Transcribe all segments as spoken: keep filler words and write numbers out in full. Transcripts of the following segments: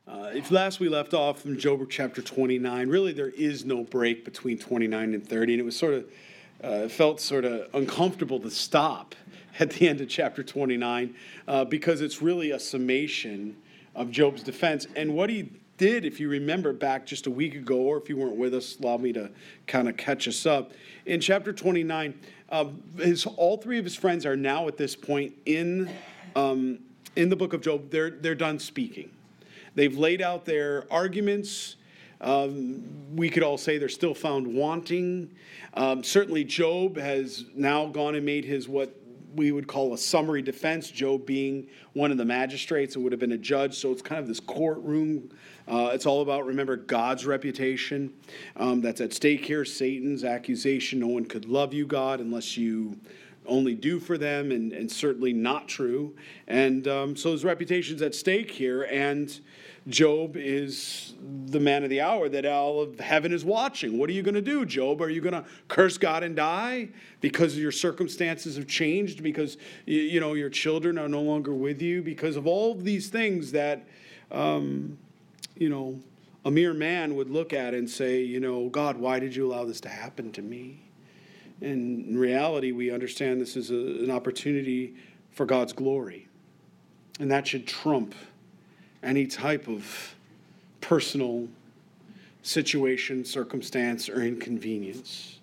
Uh, if last we left off from Job chapter twenty-nine, really there is no break between twenty-nine and thirty, and it was sort of, uh, it felt sort of uncomfortable to stop at the end of chapter twenty-nine uh, because it's really a summation of Job's defense. And what he did, if you remember back just a week ago, or if you weren't with us, allow me to kind of catch us up. In chapter twenty-nine, uh, his all three of his friends are now at this point in um, in the book of Job. They're they're done speaking. They've laid out their arguments. Um, we could all say they're still found wanting. Um, certainly Job has now gone and made his what we would call a summary defense, Job being one of the magistrates. It would have been a judge, so it's kind of this courtroom. Uh, it's all about, remember, God's reputation. Um, that's at stake here, Satan's accusation. No one could love you, God, unless you only do for them, and, and certainly not true. And um, so his reputation's at stake here, and Job is the man of the hour that all of heaven is watching. What are you going to do, Job? Are you going to curse God and die because your circumstances have changed, because you, you know your children are no longer with you, because of all of these things that um, you know a mere man would look at and say, you know, God, why did you allow this to happen to me? And in reality, we understand this is a, an opportunity for God's glory. And that should trump any type of personal situation, circumstance, or inconvenience.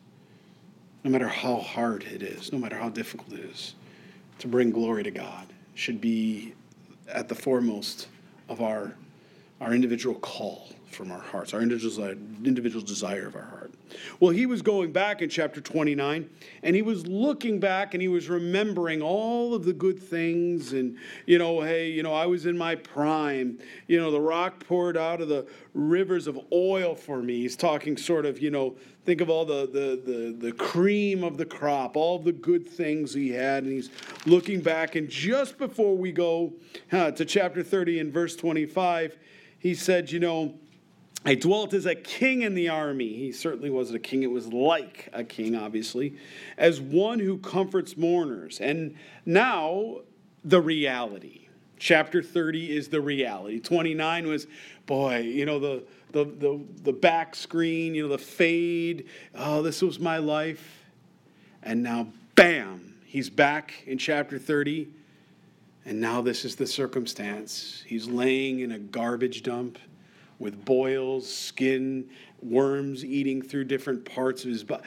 No matter how hard it is, no matter how difficult it is, to bring glory to God should be at the foremost of our, our individual call from our hearts, our individual, individual desire of our heart. Well, he was going back in chapter twenty-nine, and he was looking back, and he was remembering all of the good things, and, you know, hey, you know, I was in my prime. You know, the rock poured out of the rivers of oil for me. He's talking sort of, you know, think of all the, the, the, the cream of the crop, all the good things he had, and he's looking back, and just before we go uh, to chapter thirty and verse twenty-five, he said, you know, I dwelt as a king in the army. He certainly wasn't a king. It was like a king, obviously, as one who comforts mourners. And now, the reality. Chapter thirty is the reality. twenty-nine was, boy, you know, the, the, the, the back screen, you know, the fade. Oh, this was my life. And now, bam, he's back in chapter thirty. And now this is the circumstance. He's laying in a garbage dump with boils, skin, worms eating through different parts of his body.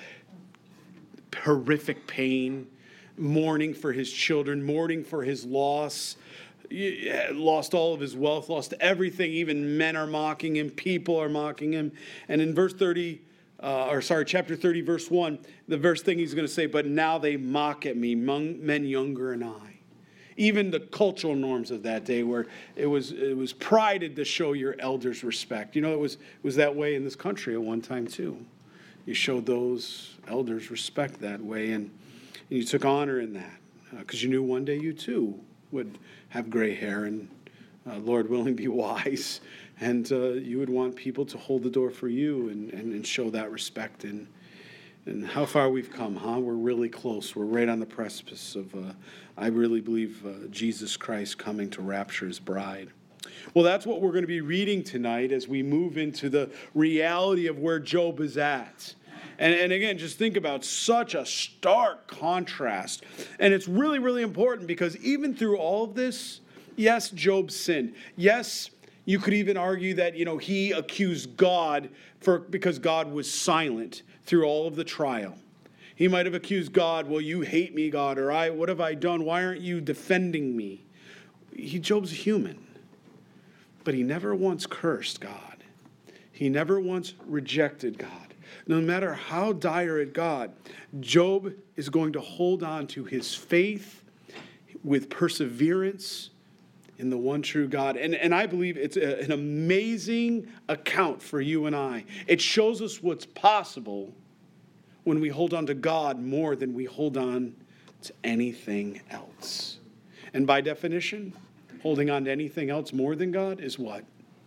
Horrific pain, mourning for his children, mourning for his loss. Lost all of his wealth, lost everything. Even men are mocking him. People are mocking him. And in verse thirty, uh, or sorry, chapter thirty, verse one, the verse thing he's going to say, but now they mock at me, men younger than I. Even the cultural norms of that day, where it was it was prided to show your elders respect. You know, it was it was that way in this country at one time too. You showed those elders respect that way, and, and you took honor in that, because uh, you knew one day you too would have gray hair and, uh, Lord willing, be wise, and uh, you would want people to hold the door for you and, and, and show that respect. And And how far we've come, huh? We're really close. We're right on the precipice of, uh, I really believe, uh, Jesus Christ coming to rapture his bride. Well, that's what we're going to be reading tonight as we move into the reality of where Job is at. And, and again, just think about such a stark contrast. And it's really, really important, because even through all of this, yes, Job sinned. Yes, you could even argue that, you know, he accused God for because God was silent through all of the trial. He might have accused God, well, you hate me, God, or I, what have I done? Why aren't you defending me? He, Job's human, but he never once cursed God. He never once rejected God. No matter how dire it got, Job is going to hold on to his faith with perseverance in the one true God. And, and I believe it's a, an amazing account for you and I. It shows us what's possible when we hold on to God more than we hold on to anything else. And by definition, holding on to anything else more than God is what?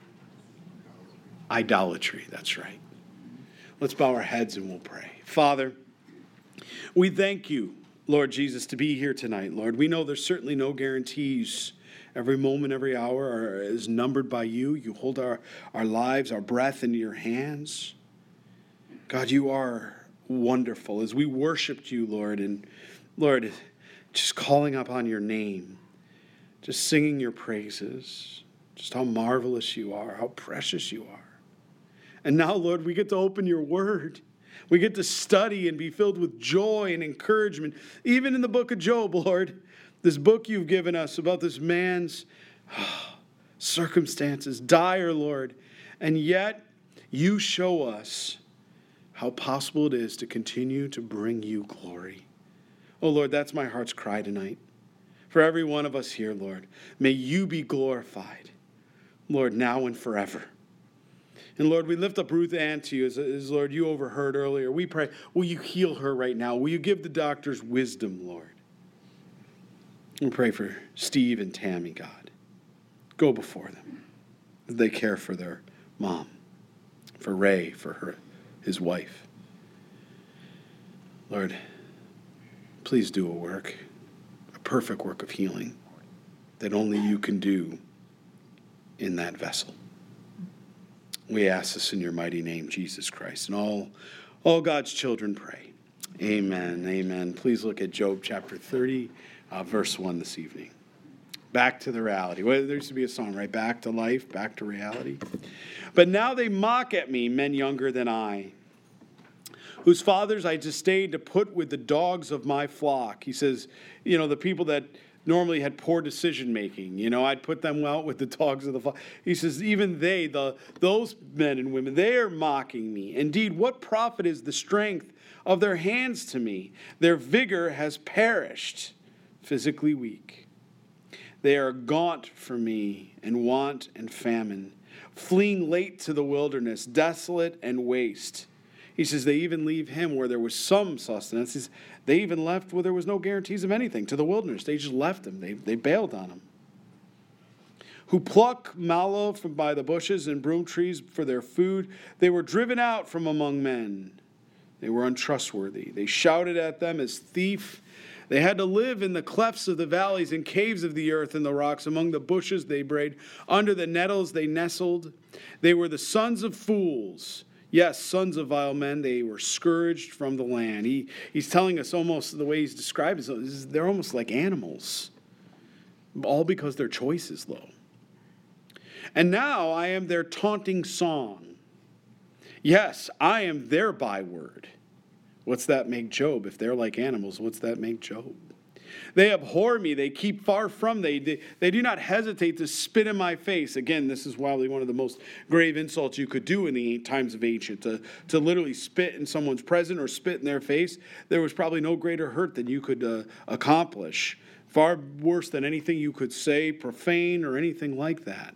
Idolatry, that's right. Let's bow our heads and we'll pray. Father, we thank you, Lord Jesus, to be here tonight, Lord. We know there's certainly no guarantees Every moment, every hour are, is numbered by you. You hold our, our lives, our breath in your hands. God, you are wonderful. As we worshiped you, Lord, and Lord, just calling upon your name, just singing your praises, just how marvelous you are, how precious you are. And now, Lord, we get to open your word. We get to study and be filled with joy and encouragement. Even in the book of Job, Lord, this book you've given us about this man's oh, circumstances, dire, Lord. And yet, you show us how possible it is to continue to bring you glory. Oh, Lord, that's my heart's cry tonight. For every one of us here, Lord, may you be glorified, Lord, now and forever. And Lord, we lift up Ruth Ann to you, as, as Lord, you overheard earlier. We pray, will you heal her right now? Will you give the doctors wisdom, Lord? We pray for Steve and Tammy, God. Go before them. They care for their mom, for Ray, for her, his wife. Lord, please do a work, a perfect work of healing that only you can do in that vessel. We ask this in your mighty name, Jesus Christ. And all, all God's children pray. Amen, amen. Please look at Job chapter thirty, uh, verse one this evening. Back to the reality. Well, there used to be a song, right? Back to life, back to reality. But now they mock at me, men younger than I, whose fathers I disdained to put with the dogs of my flock. He says, you know, the people that normally had poor decision making. You know, I'd put them out with the dogs of the flock. He says, even they, the those men and women, they are mocking me. Indeed, what profit is the strength of their hands to me? Their vigor has perished, physically weak. They are gaunt for me in want and famine, fleeing late to the wilderness, desolate and waste. He says they even leave him where there was some sustenance. He says, they even left where there was no guarantees of anything, to the wilderness. They just left him. They, they bailed on him. Who pluck mallow from by the bushes and broom trees for their food. They were driven out from among men. They were untrustworthy. They shouted at them as thief. They had to live in the clefts of the valleys and caves of the earth and the rocks. Among the bushes they brayed. Under the nettles they nestled. They were the sons of fools. Yes, sons of vile men, they were scourged from the land. He, he's telling us almost the way he's described it, is they're almost like animals, all because their choice is low. And now I am their taunting song. Yes, I am their byword. What's that make Job? If they're like animals, what's that make Job? They abhor me. They keep far from me. They, they do not hesitate to spit in my face. Again, this is probably one of the most grave insults you could do in the times of ancient. To, to literally spit in someone's presence or spit in their face. There was probably no greater hurt than you could uh, accomplish. Far worse than anything you could say, profane, or anything like that.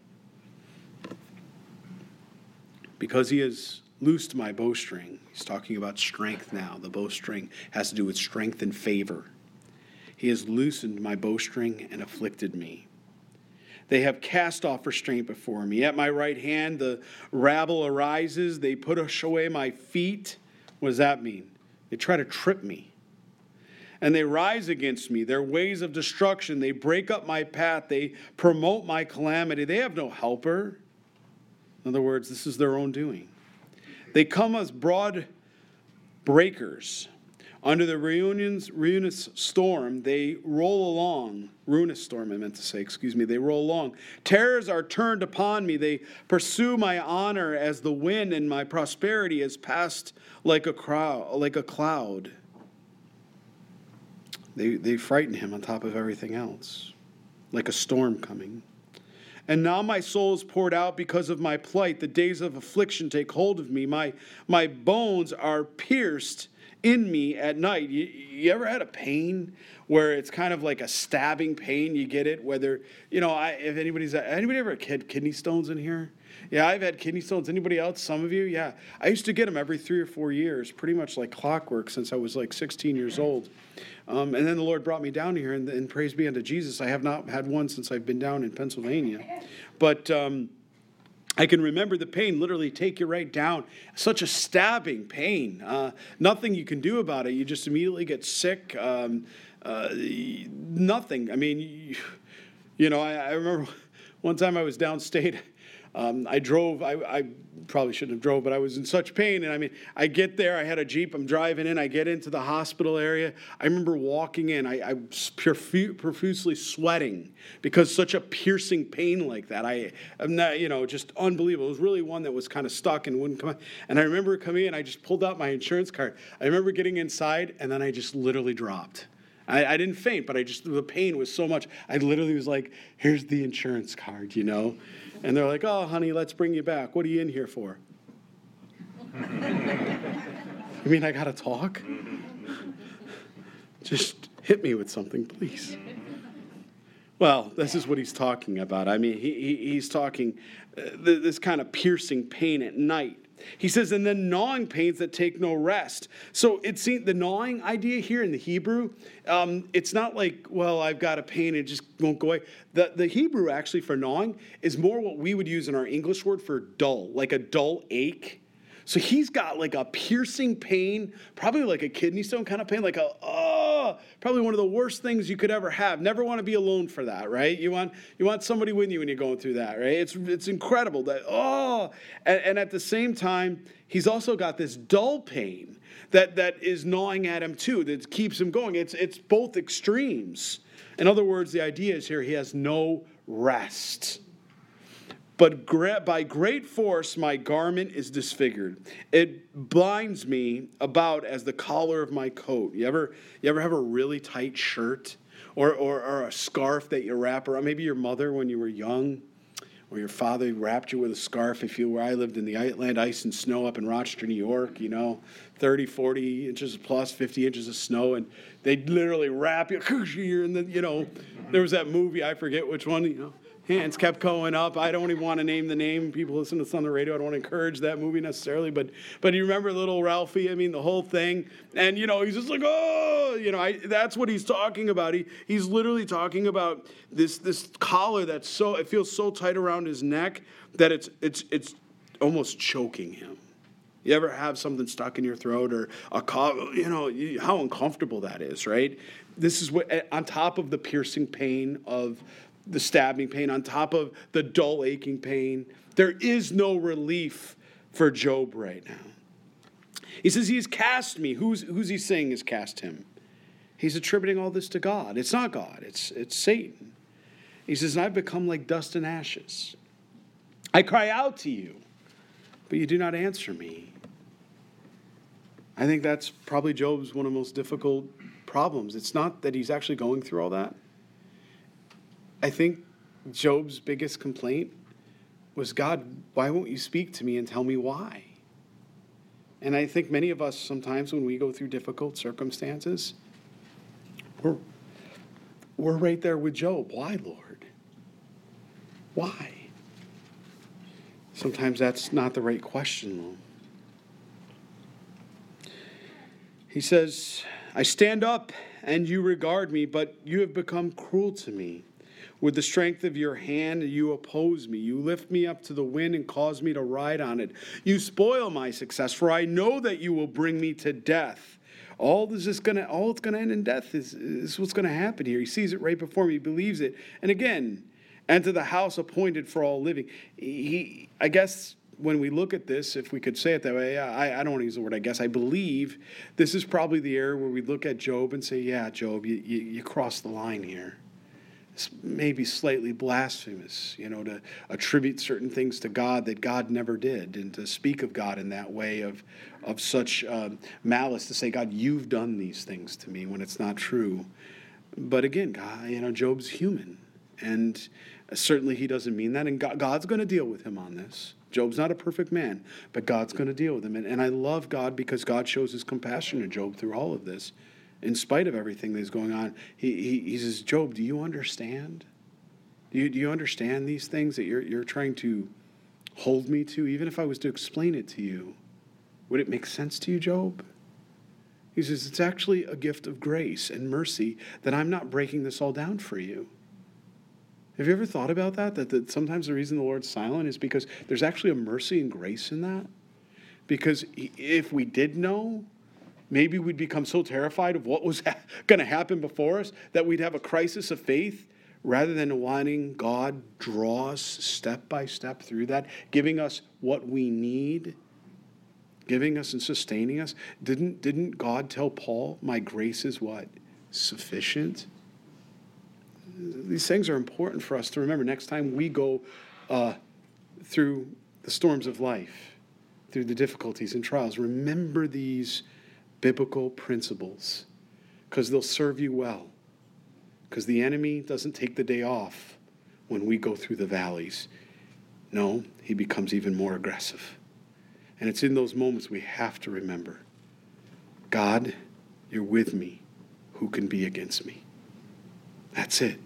Because he has loosed my bowstring. He's talking about strength now. The bowstring has to do with strength and favor. He has loosened my bowstring and afflicted me. They have cast off restraint before me. At my right hand, the rabble arises. They push away my feet. What does that mean? They try to trip me. And they rise against me. Their ways of destruction. They break up my path. They promote my calamity. They have no helper. In other words, this is their own doing. They come as broad breakers. Under the ruinous, ruinous storm, they roll along. Ruinous storm, I meant to say, excuse me. They roll along. Terrors are turned upon me. They pursue my honor as the wind, and my prosperity is passed like a crowd, like a cloud. They, they frighten him on top of everything else, like a storm coming. And now my soul is poured out because of my plight. The days of affliction take hold of me. My, my bones are pierced in me at night. You, you ever had a pain where it's kind of like a stabbing pain? You get it, whether, you know, I, if anybody's, anybody ever had kidney stones in here? Yeah, I've had kidney stones. Anybody else? Some of you? Yeah. I used to get them every three or four years, pretty much like clockwork since I was like sixteen years old. Um, and then the Lord brought me down here, and, and praise be unto Jesus, I have not had one since I've been down in Pennsylvania. But um, I can remember the pain literally take you right down. Such a stabbing pain. Uh, nothing you can do about it. You just immediately get sick. Um, uh, nothing. I mean, you, You know, I, I remember one time I was downstate. Um, I drove, I, I probably shouldn't have drove, but I was in such pain. And I mean, I get there, I had a Jeep, I'm driving in, I get into the hospital area. I remember walking in, I, I was profu- profusely sweating because such a piercing pain like that. I, I'm not, you know, just unbelievable. It was really one that was kind of stuck and wouldn't come out. And I remember coming in, I just pulled out my insurance card. I remember getting inside, and then I just literally dropped. I, I didn't faint, but I just, the pain was so much. I literally was like, here's the insurance card, you know? And they're like, oh, honey, let's bring you back. What are you in here for? You mean I got to talk? Just hit me with something, please. Well, this is what he's talking about. I mean, he, he he's talking uh, th- this kind of piercing pain at night. He says, and then gnawing pains that take no rest. So it's the gnawing idea here in the Hebrew, um, it's not like, well, I've got a pain and it just won't go away. The, the Hebrew actually for gnawing is more what we would use in our English word for dull, like a dull ache. So he's got like a piercing pain, probably like a kidney stone kind of pain, like a, oh, probably one of the worst things you could ever have. Never want to be alone for that, right? You want you want somebody with you when you're going through that, right? It's it's incredible that, oh, and, and at the same time, he's also got this dull pain that that is gnawing at him too, that keeps him going. It's it's both extremes. In other words, the idea is here, he has no rest. But by great force my garment is disfigured. It binds me about as the collar of my coat. You ever you ever have a really tight shirt or, or, or a scarf that you wrap around? Maybe your mother when you were young or your father wrapped you with a scarf. If you where I lived in the Land Ice and Snow up in Rochester, New York, you know, thirty, forty inches plus, fifty inches of snow. And they'd literally wrap you. And then, you know, there was that movie, I forget which one, you know. Hands kept going up. I don't even want to name the name. People listen to this on the radio. I don't want to encourage that movie necessarily. But but you remember little Ralphie? I mean, the whole thing. And, you know, he's just like, oh, you know, I, that's what he's talking about. He He's literally talking about this this collar that's so, it feels so tight around his neck that it's it's it's almost choking him. You ever have something stuck in your throat or a cough? You know, you, how uncomfortable that is, right? This is what, on top of the piercing pain of the stabbing pain, on top of the dull aching pain. There is no relief for Job right now. He says, he's cast me. Who's, who's he saying has cast him? He's attributing all this to God. It's not God. It's, it's Satan. He says, and I've become like dust and ashes. I cry out to you, but you do not answer me. I think that's probably Job's one of the most difficult problems. It's not that he's actually going through all that. I think Job's biggest complaint was, God, why won't you speak to me and tell me why? And I think many of us sometimes when we go through difficult circumstances, we're, we're right there with Job. Why, Lord? Why? Sometimes that's not the right question, though. He says, I stand up and you regard me, but you have become cruel to me. With the strength of your hand, you oppose me. You lift me up to the wind and cause me to ride on it. You spoil my success, for I know that you will bring me to death. All this is gonna, all it's gonna end in death is, is what's gonna happen here. He sees it right before him. He believes it. And again, enter the house appointed for all living. He, I guess, when we look at this, if we could say it that way, I, I don't want to use the word I guess. I believe this is probably the area where we look at Job and say, yeah, Job, you, you, you crossed the line here. Maybe slightly blasphemous, you know, to attribute certain things to God that God never did, and to speak of God in that way of of such um, malice, to say, God, you've done these things to me, when it's not true. But again, God, you know, Job's human, and certainly he doesn't mean that, and God, God's going to deal with him on this. Job's not a perfect man, but God's going to deal with him, and, and I love God because God shows his compassion to Job through all of this. In spite of everything that's going on, he, he, he says, Job, do you understand? Do you, do you understand these things that you're, you're trying to hold me to? Even if I was to explain it to you, would it make sense to you, Job? He says, it's actually a gift of grace and mercy that I'm not breaking this all down for you. Have you ever thought about that? That, that sometimes the reason the Lord's silent is because there's actually a mercy and grace in that? Because if we did know, maybe we'd become so terrified of what was ha- going to happen before us that we'd have a crisis of faith rather than wanting God draw us step by step through that, giving us what we need, giving us and sustaining us. Didn't, didn't God tell Paul, my grace is what? Sufficient? These things are important for us to remember next time we go uh, through the storms of life, through the difficulties and trials. Remember these biblical principles because they'll serve you well. Because the enemy doesn't take the day off when we go through the valleys. No, he becomes even more aggressive. And it's in those moments we have to remember, God, you're with me. Who can be against me? That's it.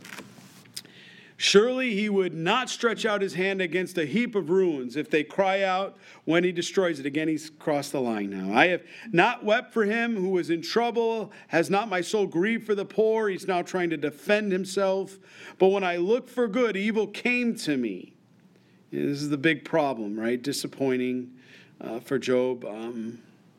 Surely he would not stretch out his hand against a heap of ruins if they cry out when he destroys it. Again, he's crossed the line now. I have not wept for him who is in trouble. Has not my soul grieved for the poor? He's now trying to defend himself. But when I looked for good, evil came to me. This is the big problem, right? Disappointing uh, for Job. Um,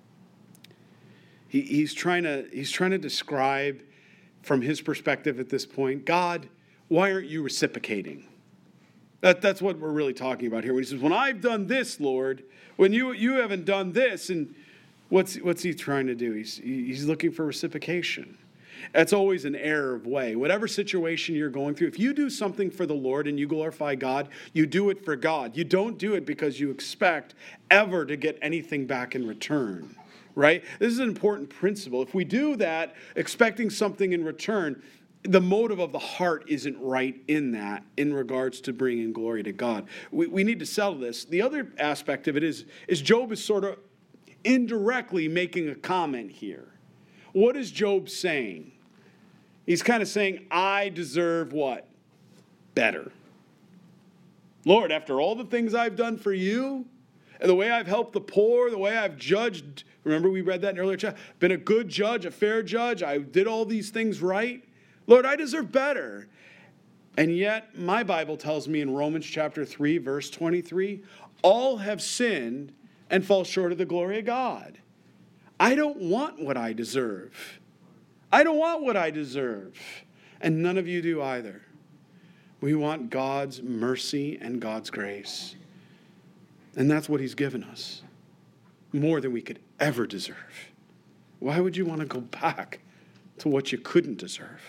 he, he's trying to he's trying to describe from his perspective at this point, God, why aren't you reciprocating? That, that's what we're really talking about here. When he says, when I've done this, Lord, when you you haven't done this, and what's what's he trying to do? He's he's looking for reciprocation. That's always an error of way. Whatever situation you're going through, if you do something for the Lord and you glorify God, you do it for God. You don't do it because you expect ever to get anything back in return, right? This is an important principle. If we do that, expecting something in return, the motive of the heart isn't right in that in regards to bringing glory to God. We, we need to settle this. The other aspect of it is, is Job is sort of indirectly making a comment here. What is Job saying? He's kind of saying, I deserve what? Better. Lord, after all the things I've done for you, and the way I've helped the poor, the way I've judged, remember we read that in earlier chapter, been a good judge, a fair judge, I did all these things right. Lord, I deserve better. And yet, my Bible tells me in Romans chapter three, verse twenty-three, all have sinned and fall short of the glory of God. I don't want what I deserve. I don't want what I deserve. And none of you do either. We want God's mercy and God's grace. And that's what he's given us. More than we could ever deserve. Why would you want to go back to what you couldn't deserve?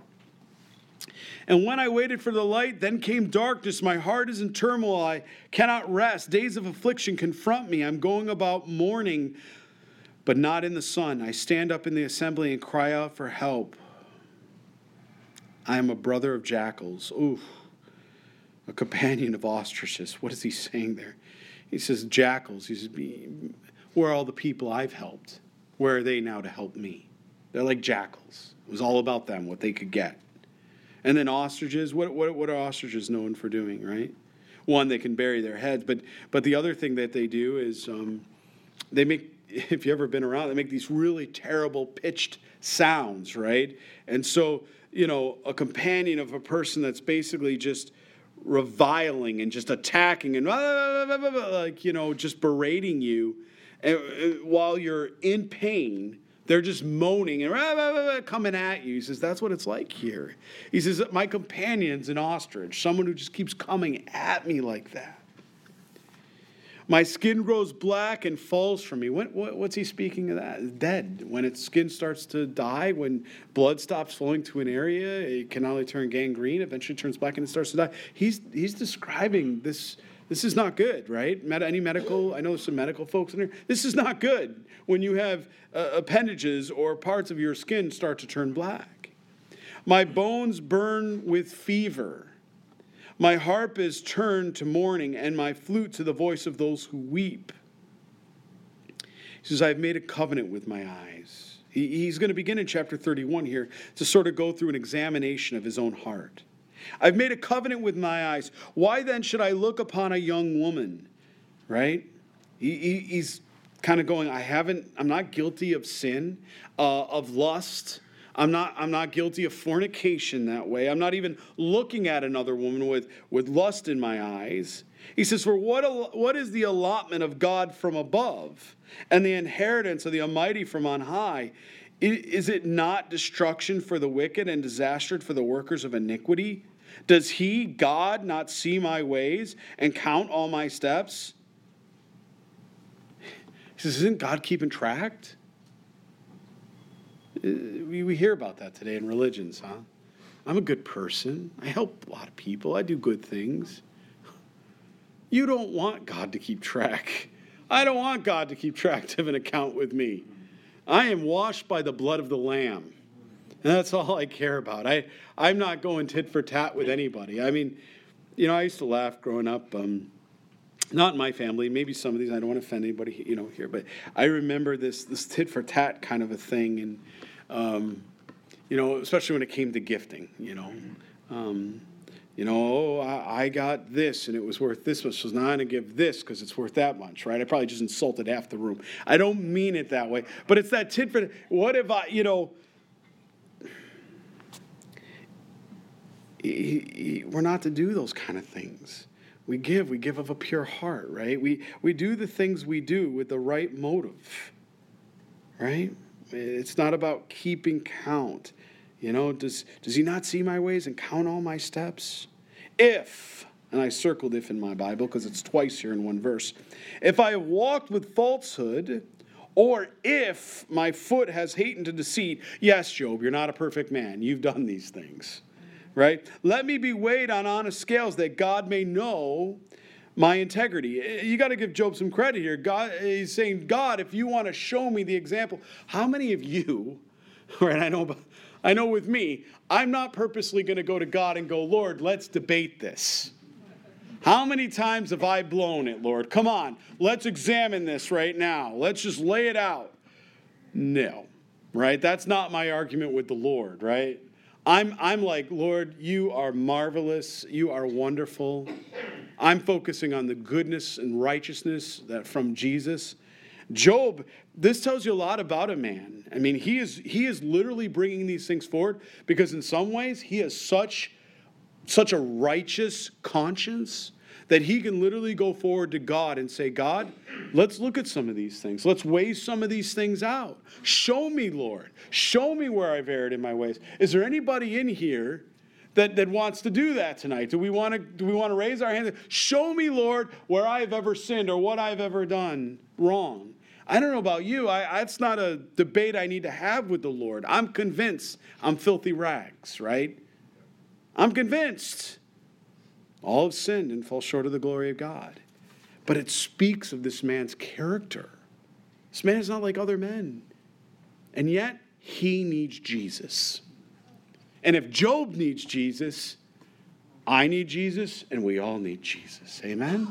And when I waited for the light, then came darkness. My heart is in turmoil. I cannot rest. Days of affliction confront me. I'm going about mourning, but not in the sun. I stand up in the assembly and cry out for help. I am a brother of jackals. Ooh, a companion of ostriches. What is he saying there? He says jackals. He says, where are all the people I've helped? Where are they now to help me? They're like jackals. It was all about them, what they could get. And then ostriches, what, what, what are ostriches known for doing, right? One, they can bury their heads. But but the other thing that they do is um, they make, if you've ever been around, they make these really terrible pitched sounds, right? And so, you know, a companion of a person that's basically just reviling and just attacking and like, you know, just berating you and, while you're in pain, they're just moaning and coming at you. He says, that's what it's like here. He says, my companion's an ostrich, someone who just keeps coming at me like that. My skin grows black and falls from me. What, what, what's he speaking of that? Dead. When its skin starts to die, when blood stops flowing to an area, it can not only turn gangrene, eventually turns black and it starts to die. He's, he's describing this. This is not good, right? Med- any medical, I know there's some medical folks in here. This is not good when you have uh, appendages or parts of your skin start to turn black. My bones burn with fever. My harp is turned to mourning and my flute to the voice of those who weep. He says, I've made a covenant with my eyes. He, he's going to begin in chapter thirty-one here to sort of go through an examination of his own heart. I've made a covenant with my eyes. Why then should I look upon a young woman? Right? He, he, he's kind of going, I haven't, I'm not guilty of sin, uh, of lust. I'm not, I'm not guilty of fornication that way. I'm not even looking at another woman with, with lust in my eyes. He says, for what, what is the allotment of God from above and the inheritance of the Almighty from on high? Is it not destruction for the wicked and disaster for the workers of iniquity? Does he, God, not see my ways and count all my steps? He says, isn't God keeping track? We, we hear about that today in religions, huh? I'm a good person. I help a lot of people. I do good things. You don't want God to keep track. I don't want God to keep track of an account with me. I am washed by the blood of the Lamb. And that's all I care about. I, I'm not going tit for tat with anybody. I mean, you know, I used to laugh growing up. Um, not in my family. Maybe some of these, I don't want to offend anybody, you know, here. But I remember this this tit for tat kind of a thing. And, um, you know, especially when it came to gifting, you know. Um, you know, oh, I, I got this, and it was worth this much, so now I'm going to give this because it's worth that much, right? I probably just insulted half the room. I don't mean it that way. But it's that tit for tat. What if I, you know... We're not to do those kind of things. We give, we give of a pure heart, right? We we do the things we do with the right motive, right? It's not about keeping count. You know, does does he not see my ways and count all my steps? If, and I circled if in my Bible because it's twice here in one verse, if I have walked with falsehood, or if my foot has hated to deceit, yes, Job, you're not a perfect man. You've done these things. Right? Let me be weighed on honest scales that God may know my integrity. You got to give Job some credit here. God, he's saying, God, if you want to show me the example, how many of you, right? I know, I know with me, I'm not purposely going to go to God and go, Lord, let's debate this. How many times have I blown it, Lord? Come on, let's examine this right now. Let's just lay it out. No, right? That's not my argument with the Lord, right? I'm I'm like, Lord, you are marvelous. You are wonderful. I'm focusing on the goodness and righteousness that from Jesus. Job, this tells you a lot about a man. I mean, he is he is literally bringing these things forward because in some ways he has such such a righteous conscience that he can literally go forward to God and say, God, let's look at some of these things. Let's weigh some of these things out. Show me, Lord. Show me where I've erred in my ways. Is there anybody in here that, that wants to do that tonight? Do we want to do we want to raise our hands? Show me, Lord, where I've ever sinned or what I've ever done wrong. I don't know about you. I, that's not a debate I need to have with the Lord. I'm convinced I'm filthy rags, right? I'm convinced. All have sinned and fall short of the glory of God. But it speaks of this man's character. This man is not like other men. And yet, he needs Jesus. And if Job needs Jesus, I need Jesus, and we all need Jesus. Amen?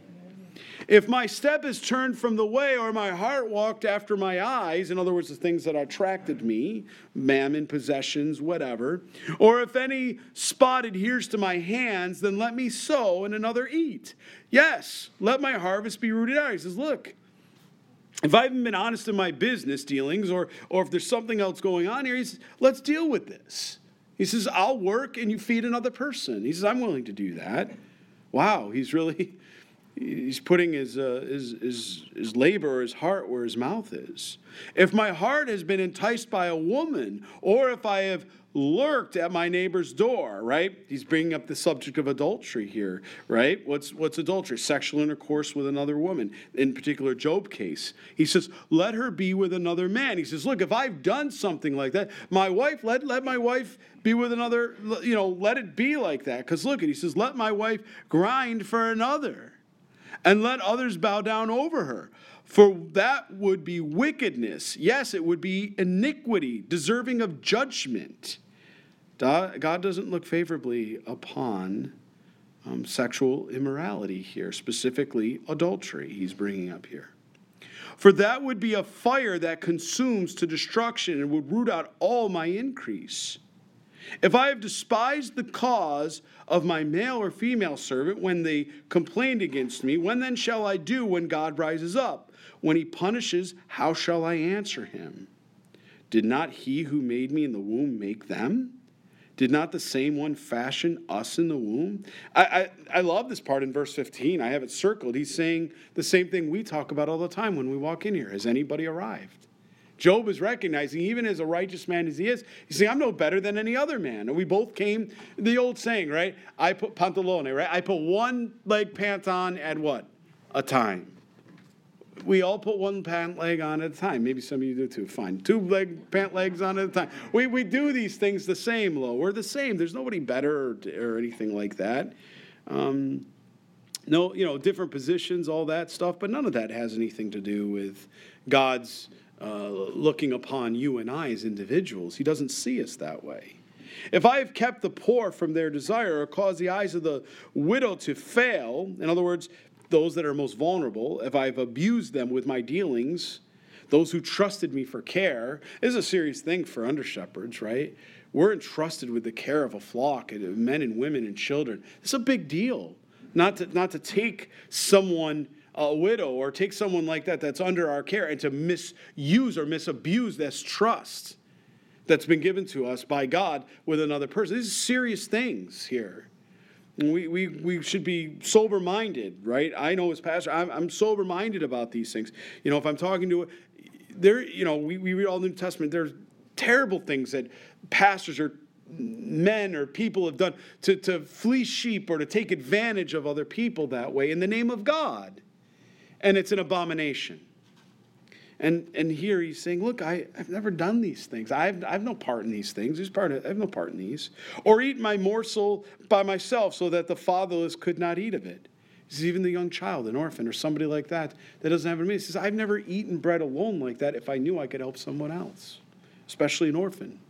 If my step is turned from the way or my heart walked after my eyes, in other words, the things that attracted me, mammon, possessions, whatever, or if any spot adheres to my hands, then let me sow and another eat. Yes, let my harvest be rooted out. He says, look, if I haven't been honest in my business dealings or, or if there's something else going on here, he says, let's deal with this. He says, I'll work and you feed another person. He says, I'm willing to do that. Wow, he's really... He's putting his, uh, his, his, his labor or his heart where his mouth is. If my heart has been enticed by a woman, or if I have lurked at my neighbor's door, right? He's bringing up the subject of adultery here, right? What's, what's adultery? Sexual intercourse with another woman. In particular, Job case. He says, let her be with another man. He says, look, if I've done something like that, my wife, let, let my wife be with another, you know, let it be like that. Because look, he says, let my wife grind for another. And let others bow down over her. For that would be wickedness. Yes, it would be iniquity, deserving of judgment. God doesn't look favorably upon um, sexual immorality here, specifically adultery he's bringing up here. For that would be a fire that consumes to destruction and would root out all my increase. If I have despised the cause of my male or female servant when they complained against me, when then shall I do when God rises up? When he punishes, how shall I answer him? Did not he who made me in the womb make them? Did not the same one fashion us in the womb? I, I, I love this part in verse fifteen. I have it circled. He's saying the same thing we talk about all the time when we walk in here. Has anybody arrived? Job is recognizing, even as a righteous man as he is, he's saying, I'm no better than any other man. And we both came, the old saying, right? I put pantalone, right? I put one leg pant on at what? A time. We all put one pant leg on at a time. Maybe some of you do too. Fine. Two leg pant legs on at a time. We we do these things the same, Lo. We're the same. There's nobody better or, or anything like that. Um, no, you know, different positions, all that stuff, but none of that has anything to do with God's Uh, looking upon you and I as individuals. He doesn't see us that way. If I have kept the poor from their desire or caused the eyes of the widow to fail, in other words, those that are most vulnerable, if I've abused them with my dealings, those who trusted me for care, this is a serious thing for under shepherds, right? We're entrusted with the care of a flock, men and women and children. It's a big deal. Not to, not to take someone, a widow, or take someone like that that's under our care and to misuse or misabuse this trust that's been given to us by God with another person. These are serious things here. And we, we, we should be sober-minded, right? I know as pastor, I'm, I'm sober-minded about these things. You know, if I'm talking to, a, there, you know, we, we read all the New Testament, there's terrible things that pastors or men or people have done to, to fleece sheep or to take advantage of other people that way in the name of God. And it's an abomination. And and here he's saying, look, I, I've never done these things. I have, I have no part in these things. There's part of, I have no part in these. Or eat my morsel by myself so that the fatherless could not eat of it. He says, even the young child, an orphan, or somebody like that, that doesn't have it in me. He says, I've never eaten bread alone like that if I knew I could help someone else, especially an orphan.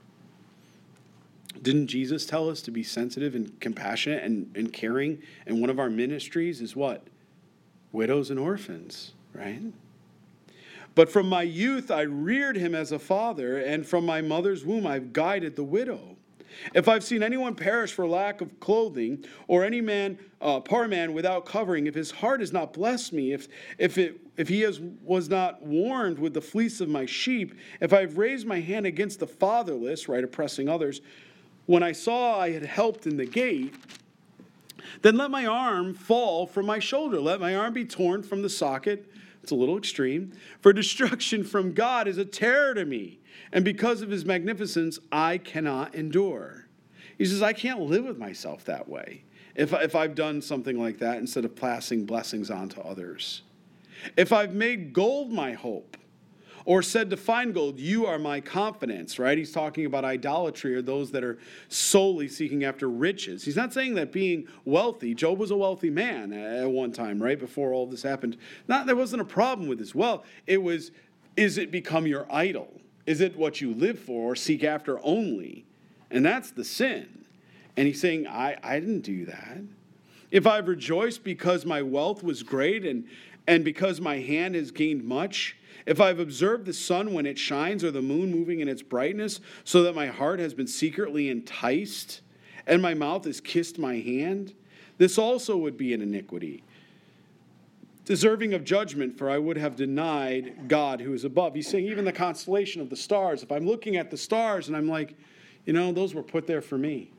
Didn't Jesus tell us to be sensitive and compassionate and, and caring? And one of our ministries is what? Widows and orphans, right? But from my youth I reared him as a father, and from my mother's womb I've guided the widow. If I've seen anyone perish for lack of clothing, or any man, uh, poor man without covering, if his heart has not blessed me, if if it if he has was not warmed with the fleece of my sheep, if I've raised my hand against the fatherless, right, oppressing others, when I saw I had helped in the gate, then let my arm fall from my shoulder. Let my arm be torn from the socket. It's a little extreme. For destruction from God is a terror to me. And because of his magnificence, I cannot endure. He says, I can't live with myself that way. If, if I've done something like that instead of passing blessings on to others. If I've made gold my hope, or said to fine gold, you are my confidence, right? He's talking about idolatry, or those that are solely seeking after riches. He's not saying that being wealthy, Job was a wealthy man at one time, right? Before all this happened. Not, there wasn't a problem with his wealth. It was, is it become your idol? Is it what you live for or seek after only? And that's the sin. And he's saying, I, I didn't do that. If I've rejoiced because my wealth was great and, and because my hand has gained much, if I've observed the sun when it shines or the moon moving in its brightness, so that my heart has been secretly enticed and my mouth has kissed my hand, this also would be an iniquity, deserving of judgment, for I would have denied God who is above. He's saying even the constellation of the stars, if I'm looking at the stars and I'm like, you know, those were put there for me.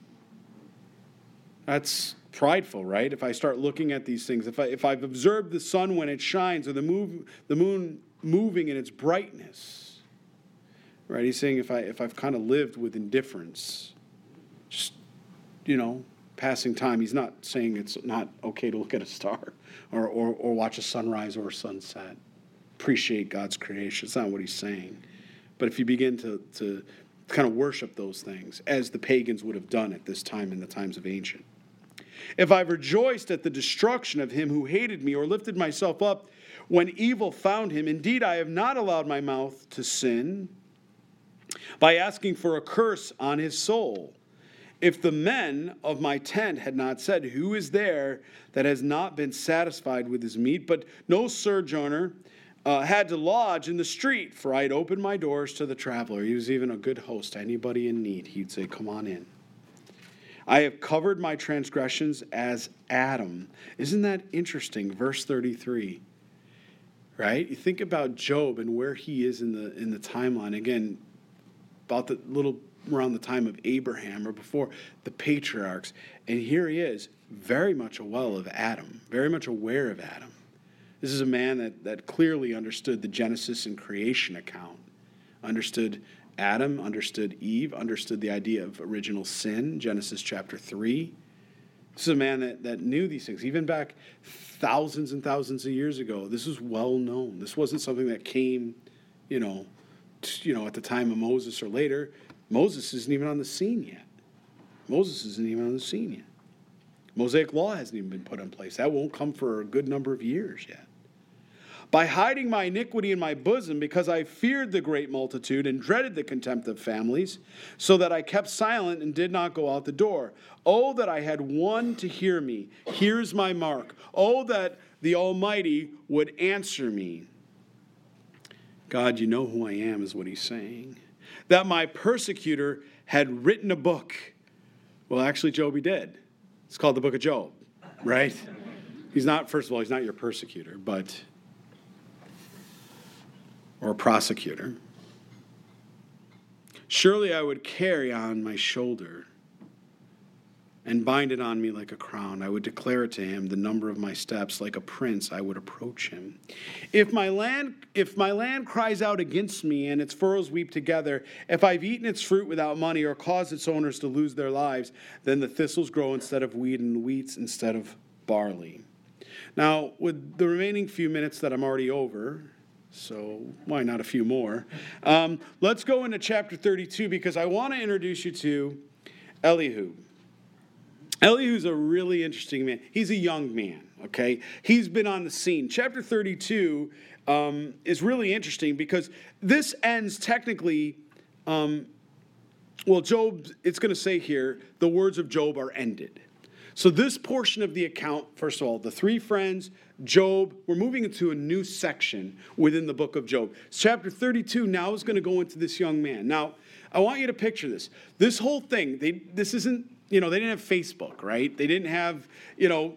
That's prideful, right? If I start looking at these things, if I if I've observed the sun when it shines or the move the moon moving in its brightness, right? He's saying if I if I've kind of lived with indifference, just, you know, passing time. He's not saying it's not okay to look at a star or or, or watch a sunrise or a sunset. Appreciate God's creation. It's not what he's saying. But if you begin to to kind of worship those things, as the pagans would have done at this time in the times of ancient. If I've rejoiced at the destruction of him who hated me, or lifted myself up when evil found him, indeed I have not allowed my mouth to sin by asking for a curse on his soul. If the men of my tent had not said, who is there that has not been satisfied with his meat? But no sojourner uh, had to lodge in the street, for I had opened my doors to the traveler. He was even a good host to anybody in need. He'd say, come on in. I have covered my transgressions as Adam. Isn't that interesting? Verse thirty-three, right? You think about Job and where he is in the in the timeline. Again, about the little around the time of Abraham or before the patriarchs. And here he is, very much a well of Adam, very much aware of Adam. This is a man that, that clearly understood the Genesis and creation account. understood Adam, understood Eve, understood the idea of original sin, Genesis chapter three. This is a man that, that knew these things, even back thousands and thousands of years ago. This was well known. This wasn't something that came, you know, t- you know, at the time of Moses or later. Moses isn't even on the scene yet. Moses isn't even on the scene yet. Mosaic law hasn't even been put in place. That won't come for a good number of years yet. By hiding my iniquity in my bosom, because I feared the great multitude and dreaded the contempt of families, so that I kept silent and did not go out the door. Oh, that I had one to hear me. Here's my mark. Oh, that the Almighty would answer me. God, you know who I am, is what he's saying. That my persecutor had written a book. Well, actually, Job, he did. It's called the Book of Job, right? He's not, first of all, he's not your persecutor, but... or a prosecutor. Surely I would carry on my shoulder and bind it on me like a crown. I would declare it to him, the number of my steps. Like a prince, I would approach him. If my land, if my land cries out against me and its furrows weep together, if I've eaten its fruit without money or caused its owners to lose their lives, then the thistles grow instead of wheat and the wheats instead of barley. Now, with the remaining few minutes that I'm already over, so why not a few more? Um, let's go into chapter thirty-two, because I want to introduce you to Elihu. Elihu's a really interesting man. He's a young man, okay? He's been on the scene. Chapter thirty-two um, is really interesting because this ends technically, um, well, Job, it's going to say here, the words of Job are ended. So this portion of the account, first of all, the three friends, Job, we're moving into a new section within the book of Job. Chapter thirty-two now is going to go into this young man. Now, I want you to picture this. This whole thing, they, this isn't, you know, they didn't have Facebook, right? They didn't have, you know,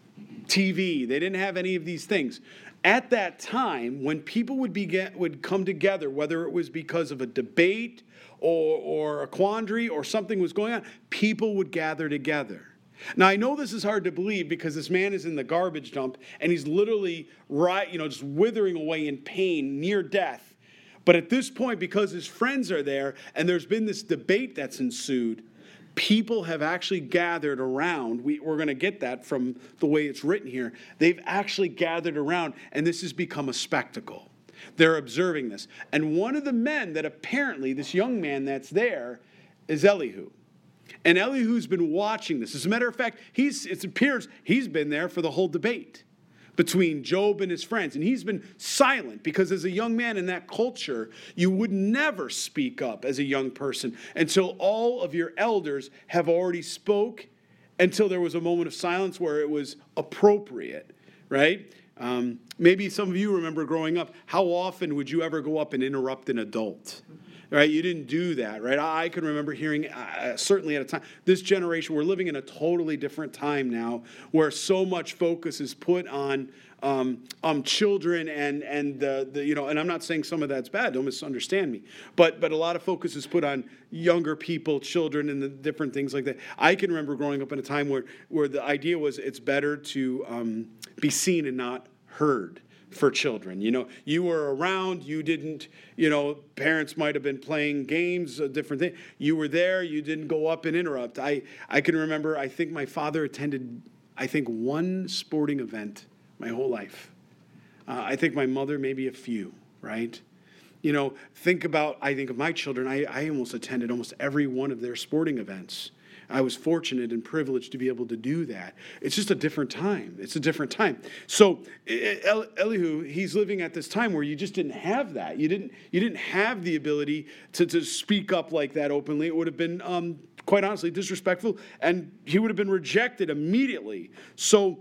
T V. They didn't have any of these things. At that time, when people would be get, would come together, whether it was because of a debate or, or a quandary or something was going on, people would gather together. Now, I know this is hard to believe because this man is in the garbage dump and he's literally, right, you know, just withering away in pain, near death. But at this point, because his friends are there and there's been this debate that's ensued, people have actually gathered around. We, we're going to get that from the way it's written here. They've actually gathered around, and this has become a spectacle. They're observing this. And one of the men that apparently, this young man that's there, is Elihu. And Elihu's been watching this. As a matter of fact, he's, it appears he's been there for the whole debate between Job and his friends. And he's been silent because as a young man in that culture, you would never speak up as a young person until all of your elders have already spoke, until there was a moment of silence where it was appropriate, right? Um, maybe some of you remember growing up, how often would you ever go up and interrupt an adult? Right, you didn't do that, right? I can remember hearing, uh, certainly at a time, this generation, we're living in a totally different time now, where so much focus is put on um, um, children and and the, the you know, and I'm not saying some of that's bad. Don't misunderstand me, but but a lot of focus is put on younger people, children, and the different things like that. I can remember growing up in a time where where the idea was it's better to um, be seen and not heard. For children, you know, you were around, you didn't, you know, parents might have been playing games, a different thing. You were there, you didn't go up and interrupt. I, I can remember, I think my father attended, I think one sporting event my whole life. Uh, I think my mother, maybe a few, right? You know, think about, I think of my children, I, I almost attended almost every one of their sporting events. I was fortunate and privileged to be able to do that. It's just a different time. It's a different time. So El- Elihu, he's living at this time where you just didn't have that. You didn't. You didn't have the ability to, to speak up like that openly. It would have been, um, quite honestly, disrespectful, and he would have been rejected immediately. So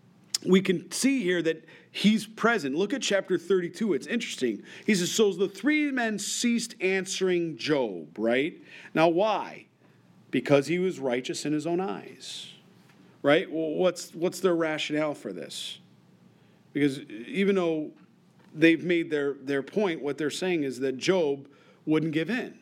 we can see here that he's present. Look at chapter thirty-two. It's interesting. He says, so the three men ceased answering Job, right? Now, why? Because he was righteous in his own eyes, right? Well, what's what's their rationale for this? Because even though they've made their, their point, what they're saying is that Job wouldn't give in.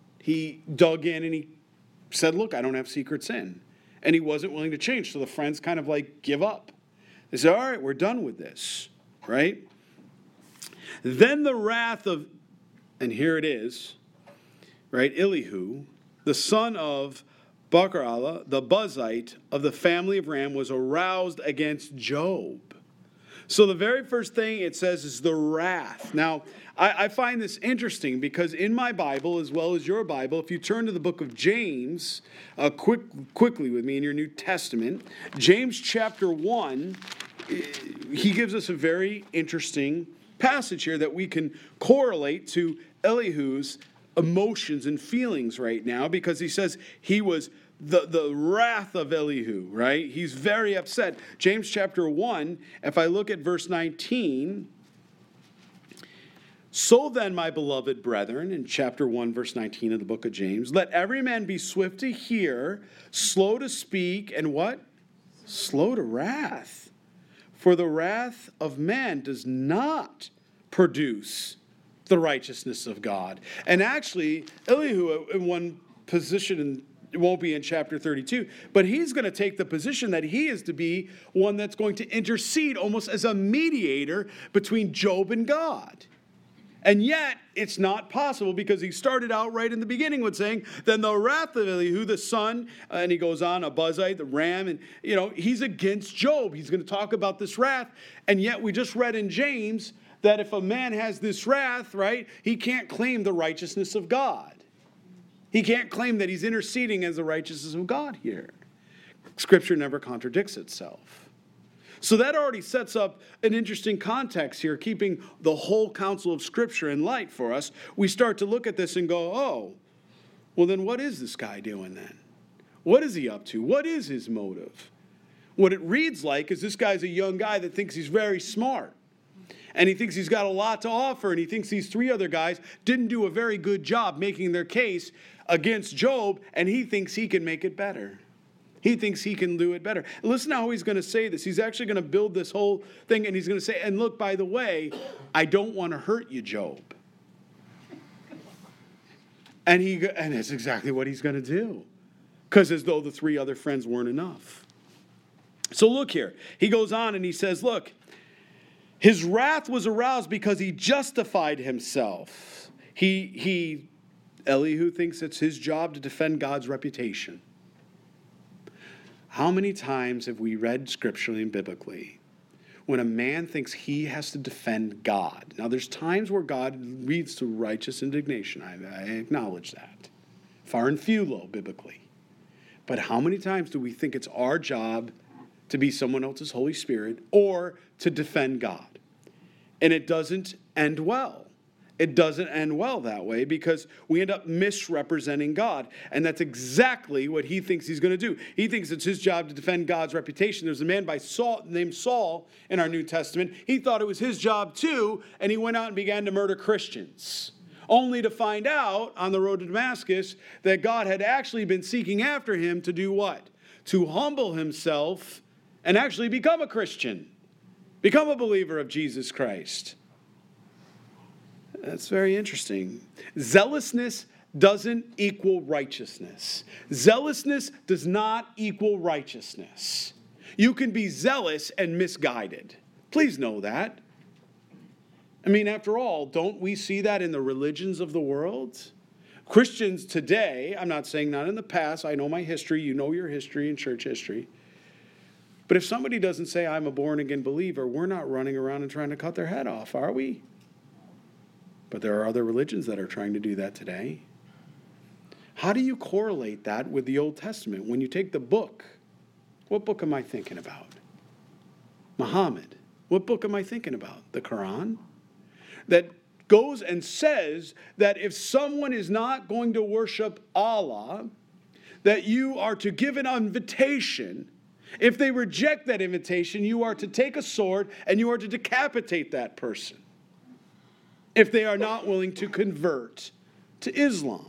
He dug in and he said, look, I don't have secret sin. And he wasn't willing to change. So the friends kind of like give up. They say, all right, we're done with this, right? Then the wrath of and here it is, right? Elihu, the son of Bakarallah, the Buzite of the family of Ram, was aroused against Job. So the very first thing it says is the wrath. Now, I, I find this interesting because in my Bible, as well as your Bible, if you turn to the book of James, uh, quick, quickly with me in your New Testament, James chapter one, he gives us a very interesting passage here that we can correlate to Elihu's emotions and feelings right now, because he says he was the, the wrath of Elihu, right? He's very upset. James chapter one, if I look at verse nineteen, so then, my beloved brethren, in chapter one, verse nineteen of the book of James, let every man be swift to hear, slow to speak, and what? Slow to wrath. For the wrath of man does not produce the righteousness of God. And actually, Elihu, in one position, in, it won't be in chapter thirty-two, but he's going to take the position that he is to be one that's going to intercede almost as a mediator between Job and God. And yet, it's not possible, because he started out right in the beginning with saying, then the wrath of Elihu, the son, uh, and he goes on, a Buzite, the ram, and, you know, he's against Job. He's going to talk about this wrath. And yet, we just read in James that if a man has this wrath, right, he can't claim the righteousness of God. He can't claim that he's interceding as the righteousness of God here. Scripture never contradicts itself. So that already sets up an interesting context here, keeping the whole counsel of Scripture in light for us. We start to look at this and go, oh, well then what is this guy doing then? What is he up to? What is his motive? What it reads like is this guy's a young guy that thinks he's very smart. And he thinks he's got a lot to offer, and he thinks these three other guys didn't do a very good job making their case against Job, and he thinks he can make it better. He thinks he can do it better. Listen to how he's going to say this. He's actually going to build this whole thing, and he's going to say, and look, by the way, I don't want to hurt you, Job. And he and that's exactly what he's going to do. Because as though the three other friends weren't enough. So look here. He goes on and he says, look, his wrath was aroused because he justified himself. He, he, Elihu thinks it's his job to defend God's reputation. How many times have we read scripturally and biblically when a man thinks he has to defend God? Now, there's times where God leads to righteous indignation. I, I acknowledge that. Far and few, low, biblically. But how many times do we think it's our job to be someone else's Holy Spirit or to defend God? And it doesn't end well. It doesn't end well that way, because we end up misrepresenting God. And that's exactly what he thinks he's going to do. He thinks it's his job to defend God's reputation. There's a man by Saul, named Saul in our New Testament. He thought it was his job too, and he went out and began to murder Christians. Only to find out on the road to Damascus that God had actually been seeking after him to do what? To humble himself and actually become a Christian. Become a believer of Jesus Christ. That's very interesting. Zealousness doesn't equal righteousness. Zealousness does not equal righteousness. You can be zealous and misguided. Please know that. I mean, after all, don't we see that in the religions of the world? Christians today, I'm not saying not in the past, I know my history, you know your history and church history. But if somebody doesn't say, I'm a born-again believer, we're not running around and trying to cut their head off, are we? But there are other religions that are trying to do that today. How do you correlate that with the Old Testament? When you take the book, what book am I thinking about? Muhammad. What book am I thinking about? The Quran? That goes and says that if someone is not going to worship Allah, that you are to give an invitation. If they reject that invitation, you are to take a sword and you are to decapitate that person if they are not willing to convert to Islam.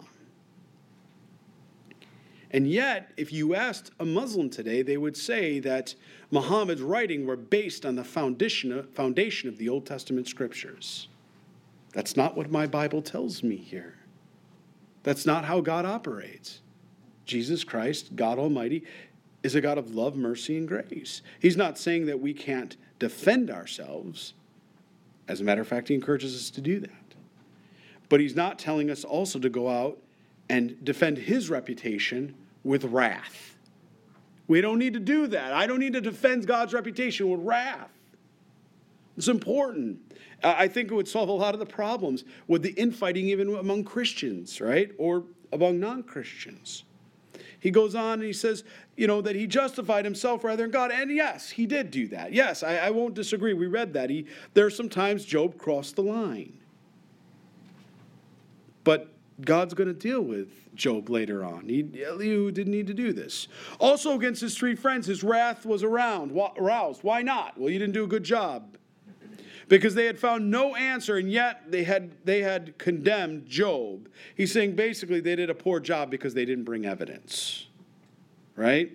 And yet, if you asked a Muslim today, they would say that Muhammad's writings were based on the foundation foundation of the Old Testament scriptures. That's not what my Bible tells me here. That's not how God operates. Jesus Christ, God Almighty, is a God of love, mercy, and grace. He's not saying that we can't defend ourselves. As a matter of fact, he encourages us to do that. But he's not telling us also to go out and defend his reputation with wrath. We don't need to do that. I don't need to defend God's reputation with wrath. It's important. I think it would solve a lot of the problems with the infighting even among Christians, right? Or among non-Christians. He goes on and he says, you know, that he justified himself rather than God. And yes, he did do that. Yes, I, I won't disagree. We read that. He, there are some times Job crossed the line. But God's going to deal with Job later on. He, Elihu didn't need to do this. Also against his three friends, his wrath was around, aroused. Why not? Well, you didn't do a good job. Because they had found no answer, and yet they had they had condemned Job. He's saying basically they did a poor job because they didn't bring evidence. Right?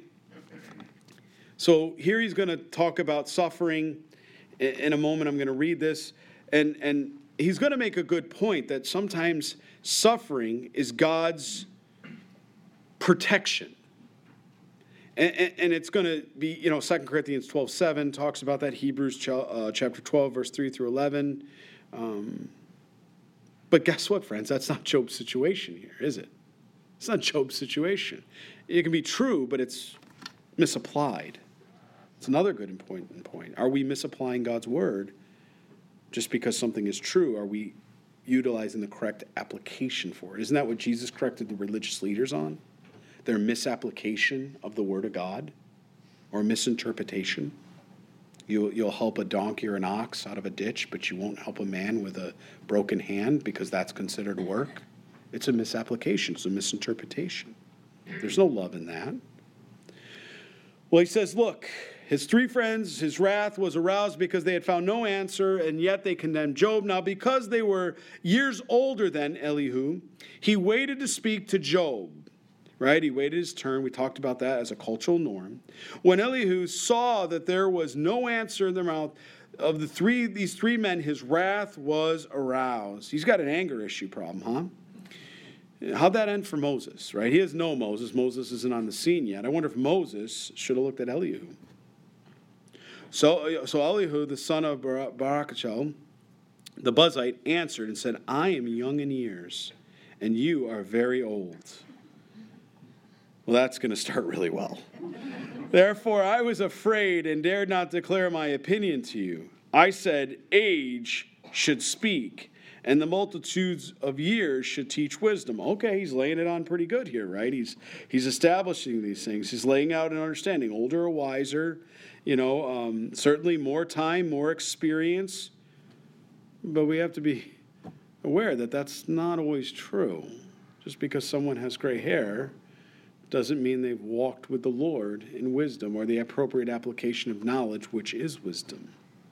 So here he's going to talk about suffering. In a moment I'm going to read this. And, and he's going to make a good point that sometimes suffering is God's protection. And, and, and it's going to be, you know, Second Corinthians twelve seven talks about that, Hebrews ch- uh, chapter twelve, verse three through eleven. Um, but guess what, friends? That's not Job's situation here, is it? It's not Job's situation. It can be true, but it's misapplied. It's another good important point. Are we misapplying God's word just because something is true? Are we utilizing the correct application for it? Isn't that what Jesus corrected the religious leaders on? Their misapplication of the word of God or misinterpretation. You, you'll help a donkey or an ox out of a ditch, but you won't help a man with a broken hand because that's considered work. It's a misapplication. It's a misinterpretation. There's no love in that. Well, he says, look, his three friends, his wrath was aroused because they had found no answer, and yet they condemned Job. Now, because they were years older than Elihu, he waited to speak to Job. Right? He waited his turn. We talked about that as a cultural norm. When Elihu saw that there was no answer in their mouth of the three, these three men, his wrath was aroused. He's got an anger issue problem, huh? How'd that end for Moses, right? He has no Moses. Moses isn't on the scene yet. I wonder if Moses should have looked at Elihu. So, so Elihu, the son of Bar- Barakachel, the Buzite, answered and said, I am young in years, and you are very old. Well, that's going to start really well. Therefore, I was afraid and dared not declare my opinion to you. I said, age should speak, and the multitudes of years should teach wisdom. Okay, he's laying it on pretty good here, right? He's he's establishing these things. He's laying out an understanding. Older or wiser, you know, um, certainly more time, more experience. But we have to be aware that that's not always true. Just because someone has gray hair doesn't mean they've walked with the Lord in wisdom or the appropriate application of knowledge, which is wisdom.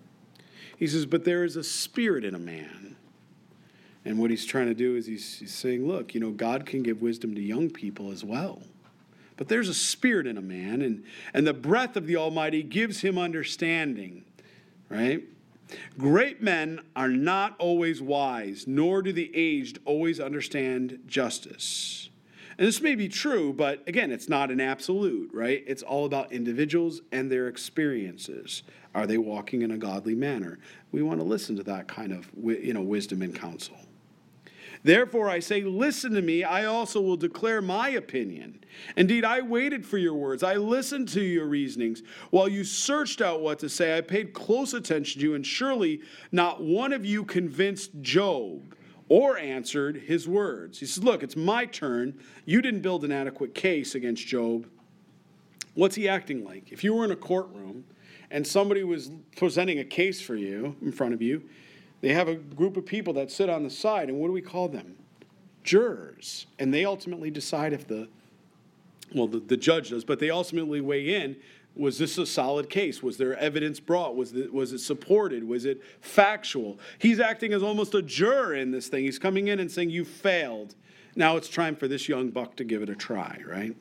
He says, but there is a spirit in a man. And what he's trying to do is he's, he's saying, look, you know, God can give wisdom to young people as well. But there's a spirit in a man, and, and the breath of the Almighty gives him understanding, right? Great men are not always wise, nor do the aged always understand justice. And this may be true, but again, it's not an absolute, right? It's all about individuals and their experiences. Are they walking in a godly manner? We want to listen to that kind of, you know, wisdom and counsel. Therefore, I say, listen to me. I also will declare my opinion. Indeed, I waited for your words. I listened to your reasonings. While you searched out what to say, I paid close attention to you, and surely not one of you convinced Job or answered his words. He says, look, it's my turn. You didn't build an adequate case against Job. What's he acting like? If you were in a courtroom and somebody was presenting a case for you in front of you, they have a group of people that sit on the side, and what do we call them? Jurors. And they ultimately decide if the, well, the, the judge does, but they ultimately weigh in. Was this a solid case? Was there evidence brought? Was it, was it supported? Was it factual? He's acting as almost a juror in this thing. He's coming in and saying, you failed. Now it's time for this young buck to give it a try, right?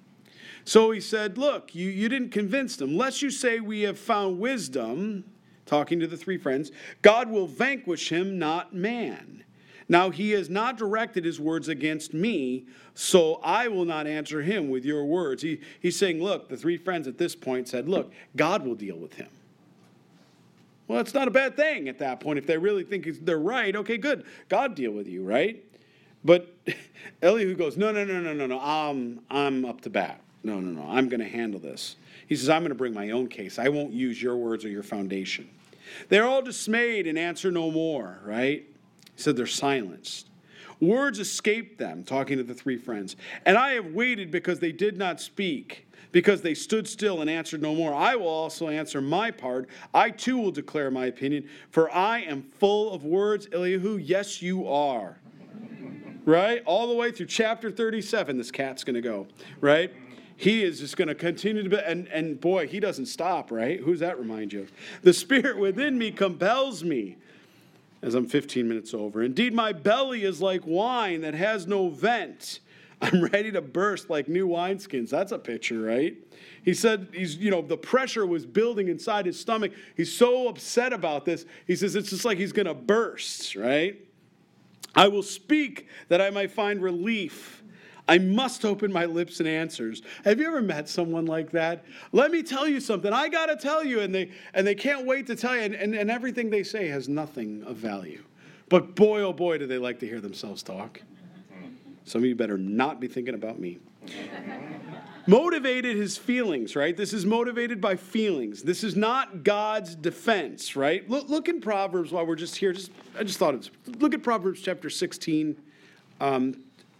So he said, look, you, you didn't convince them. Lest you say we have found wisdom, talking to the three friends, God will vanquish him, not man. Now he has not directed his words against me, so I will not answer him with your words. He, he's saying, look, the three friends at this point said, look, God will deal with him. Well, that's not a bad thing at that point. If they really think they're right, okay, good. God deal with you, right? But Elihu goes, no, no, no, no, no, no. I'm, I'm up to bat. No, no, no. I'm going to handle this. He says, I'm going to bring my own case. I won't use your words or your foundation. They're all dismayed and answer no more, right? He said they're silenced. Words escaped them, talking to the three friends. And I have waited because they did not speak, because they stood still and answered no more. I will also answer my part. I too will declare my opinion, for I am full of words. Elihu, yes, you are. Right? All the way through chapter thirty-seven, this cat's going to go, right? He is just going to continue to be, and, and boy, he doesn't stop, right? Who's that remind you of? The spirit within me compels me, as I'm fifteen minutes over. Indeed, my belly is like wine that has no vent. I'm ready to burst like new wineskins. That's a picture, right? He said, he's, you know, the pressure was building inside his stomach. He's so upset about this. He says, it's just like he's going to burst, right? I will speak that I might find relief. I must open my lips and answers. Have you ever met someone like that? Let me tell you something. I got to tell you. And they and they can't wait to tell you. And, and, and everything they say has nothing of value. But boy, oh boy, do they like to hear themselves talk. Some of you better not be thinking about me. Motivated his feelings, right? This is motivated by feelings. This is not God's defense, right? Look, look in Proverbs while we're just here. Just I just thought it's look at Proverbs chapter sixteen. Um,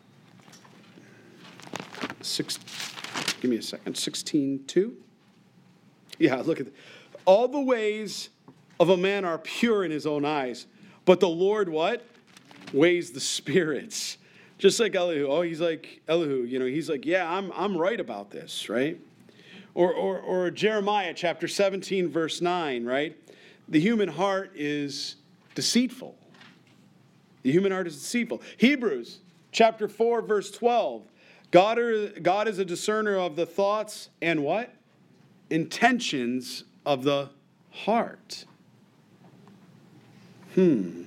six, give me a second. sixteen two. Yeah, look at it. All the ways of a man are pure in his own eyes, but the Lord what? Weighs the spirits. Just like Elihu. Oh, he's like Elihu, you know, he's like, yeah, I'm I'm right about this, right? Or or or Jeremiah chapter seventeen, verse nine, right? The human heart is deceitful. The human heart is deceitful. Hebrews chapter four, verse twelve. God, are, God is a discerner of the thoughts and what? Intentions of the heart. Hmm.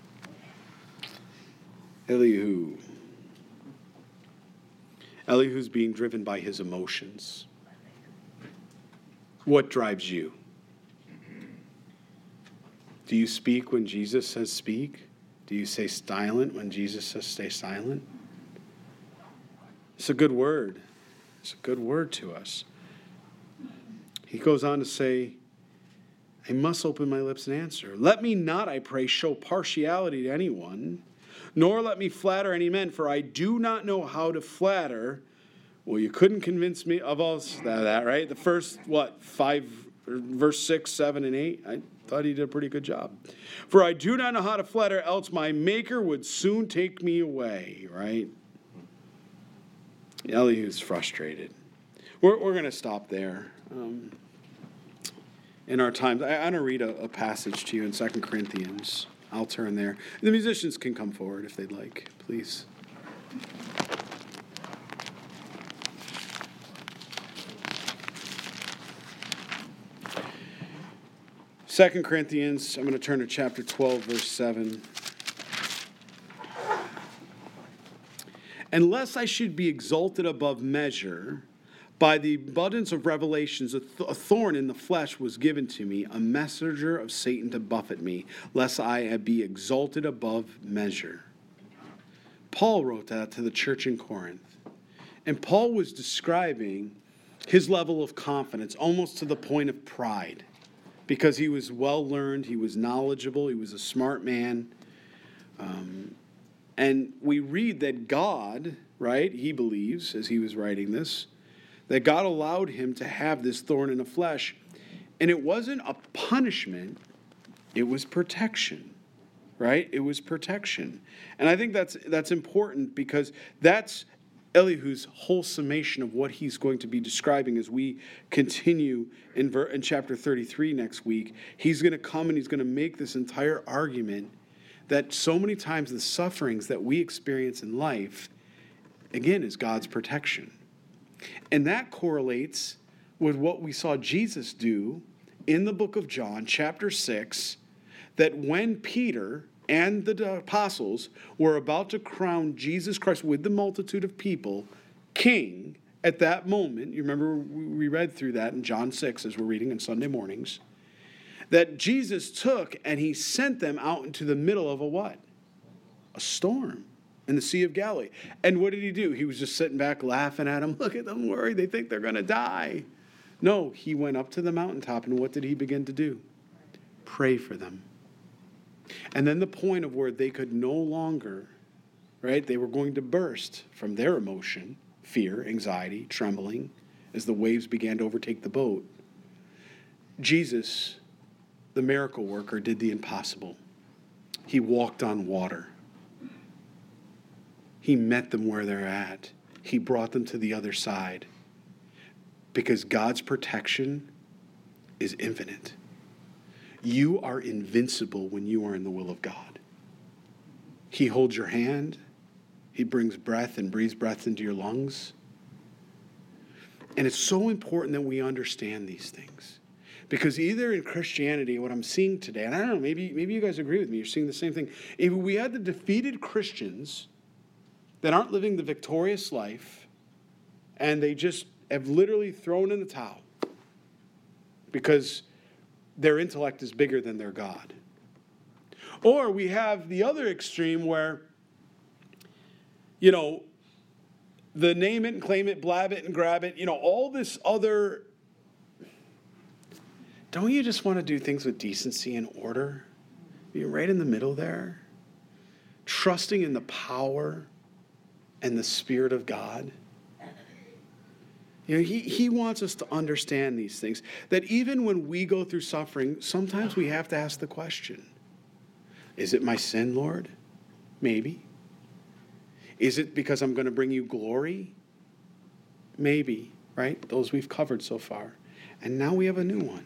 Elihu. Elihu's being driven by his emotions. What drives you? Do you speak when Jesus says speak? Do you say silent when Jesus says stay silent? It's a good word. It's a good word to us. He goes on to say, I must open my lips and answer. Let me not, I pray, show partiality to anyone, nor let me flatter any men, for I do not know how to flatter. Well, you couldn't convince me of all that, right? The first, what, five, verse six, seven, and eight? I thought he did a pretty good job. For I do not know how to flatter, else my maker would soon take me away, right? Elihu's frustrated. We're, we're going to stop there. Um, in our time, I, I'm going to read a, a passage to you in Second Corinthians. I'll turn there. The musicians can come forward if they'd like, please. Second Corinthians, I'm going to turn to chapter twelve, verse seven. Unless I should be exalted above measure, by the abundance of revelations, a, th- a thorn in the flesh was given to me, a messenger of Satan to buffet me, lest I be exalted above measure. Paul wrote that to the church in Corinth. And Paul was describing his level of confidence, almost to the point of pride, because he was well-learned, he was knowledgeable, he was a smart man. Um, and we read that God, right, he believes, as he was writing this, that God allowed him to have this thorn in the flesh. And it wasn't a punishment, it was protection, right? It was protection. And I think that's that's important because that's Elihu's whole summation of what he's going to be describing as we continue in, ver- in chapter thirty-three next week. He's going to come and he's going to make this entire argument that so many times the sufferings that we experience in life, again, is God's protection. And that correlates with what we saw Jesus do in the book of John, chapter six, that when Peter and the apostles were about to crown Jesus Christ with the multitude of people king at that moment, you remember we read through that in John six as we're reading on Sunday mornings, that Jesus took and he sent them out into the middle of a what? A storm in the Sea of Galilee. And what did he do? He was just sitting back laughing at them. Look at them worried. They think they're going to die. No, he went up to the mountaintop, and what did he begin to do? Pray for them. And then the point of where they could no longer, right, they were going to burst from their emotion, fear, anxiety, trembling, as the waves began to overtake the boat. Jesus, the miracle worker, did the impossible. He walked on water. He met them where they're at. He brought them to the other side. Because God's protection is infinite. You are invincible when you are in the will of God. He holds your hand. He brings breath and breathes breath into your lungs. And it's so important that we understand these things. Because either in Christianity, what I'm seeing today, and I don't know, maybe, maybe you guys agree with me, you're seeing the same thing. If we had the defeated Christians that aren't living the victorious life, and they just have literally thrown in the towel because their intellect is bigger than their God. Or we have the other extreme where, you know, the name it and claim it, blab it and grab it, you know, all this other. Don't you just want to do things with decency and order? You're right in the middle there. Trusting in the power and the Spirit of God. You know, he, he wants us to understand these things. That even when we go through suffering, sometimes we have to ask the question, is it my sin, Lord? Maybe. Is it because I'm going to bring you glory? Maybe, right? Those we've covered so far. And now we have a new one.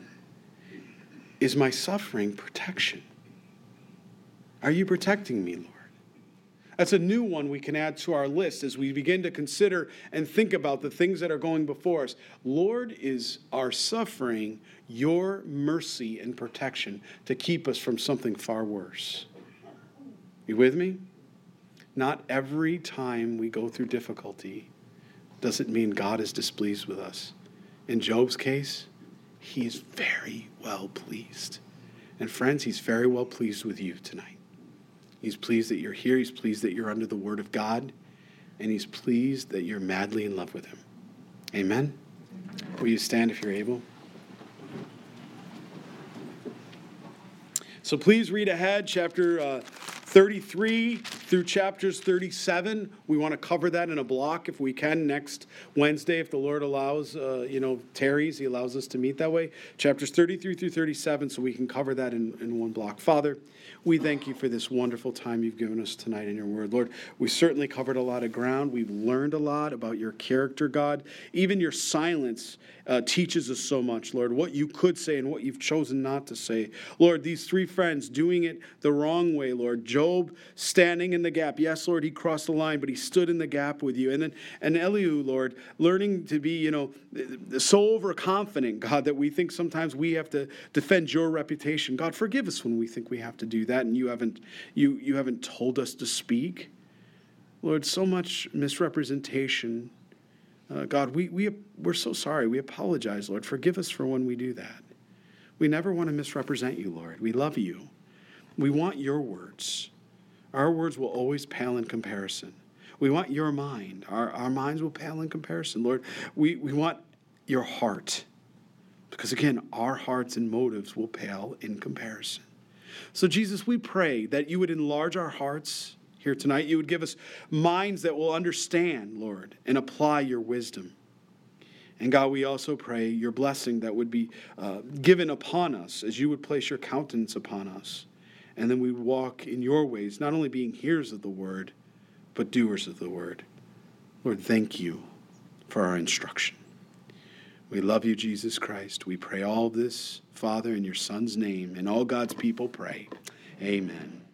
Is my suffering protection? Are you protecting me, Lord? That's a new one we can add to our list as we begin to consider and think about the things that are going before us. Lord, is our suffering your mercy and protection to keep us from something far worse? You with me? Not every time we go through difficulty does it mean God is displeased with us. In Job's case, he's very well pleased. And friends, he's very well pleased with you tonight. He's pleased that you're here. He's pleased that you're under the word of God. And he's pleased that you're madly in love with him. Amen? Will you stand if you're able? So please read ahead, chapter uh, thirty-three through chapters thirty-seven. We want to cover that in a block if we can next Wednesday, if the Lord allows, uh, you know, tarries, he allows us to meet that way. Chapters thirty-three through thirty-seven, so we can cover that in, in one block. Father, we thank you for this wonderful time you've given us tonight in your word. Lord, we certainly covered a lot of ground. We've learned a lot about your character, God. Even your silence uh, teaches us so much, Lord, what you could say and what you've chosen not to say. Lord, these three friends doing it the wrong way, Lord. Job standing in the gap. Yes, Lord, he crossed the line, but he stood in the gap with you. And then and Elihu, Lord, learning to be, you know, so overconfident, God, that we think sometimes we have to defend your reputation. God, forgive us when we think we have to do that and you haven't you you haven't told us to speak. Lord, so much misrepresentation. Uh, God, we, we, we're so sorry. We apologize, Lord. Forgive us for when we do that. We never want to misrepresent you, Lord. We love you. We want your words. Our words will always pale in comparison. We want your mind. Our, our minds will pale in comparison, Lord. We, we want your heart. Because, again, our hearts and motives will pale in comparison. So, Jesus, we pray that you would enlarge our hearts here tonight. You would give us minds that will understand, Lord, and apply your wisdom. And God, we also pray your blessing that would be uh, given upon us as you would place your countenance upon us. And then we walk in your ways, not only being hearers of the word, but doers of the word. Lord, thank you for our instruction. We love you, Jesus Christ. We pray all this, Father, in your Son's name. And all God's people pray. Amen.